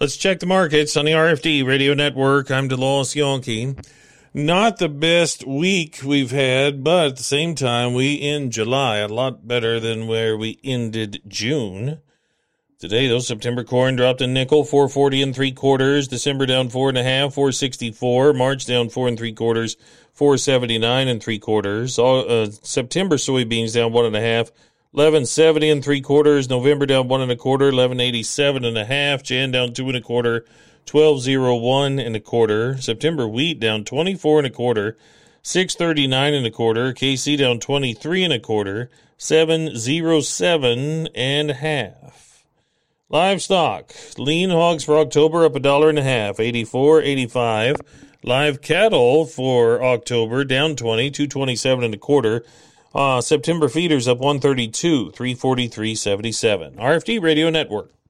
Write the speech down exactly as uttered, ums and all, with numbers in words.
Let's check the markets on the R F D Radio Network. I'm DeLoss Yonke. Not the best week we've had, but at the same time, we end July a lot better than where we ended June. Today, though, September corn dropped a nickel, four forty and three quarters. December down four and a half, four sixty-four. March down four and three quarters, four seventy-nine and three quarters. All, uh, September soybeans down one and a half, eleven seventy and three quarters. November down one and a quarter, eleven eighty-seven and a half. Jan down two and a quarter, twelve oh one and a quarter. September wheat down twenty-four and a quarter, six thirty-nine and a quarter. K C down twenty-three and a quarter, seven oh seven and a half. Livestock, lean hogs for October up a dollar and a half, eighty-four eighty-five. Live cattle for October down twenty, two twenty-seven and a quarter. Uh, September feeders up one thirty-two, three forty-three seventy-seven. R F D Radio Network.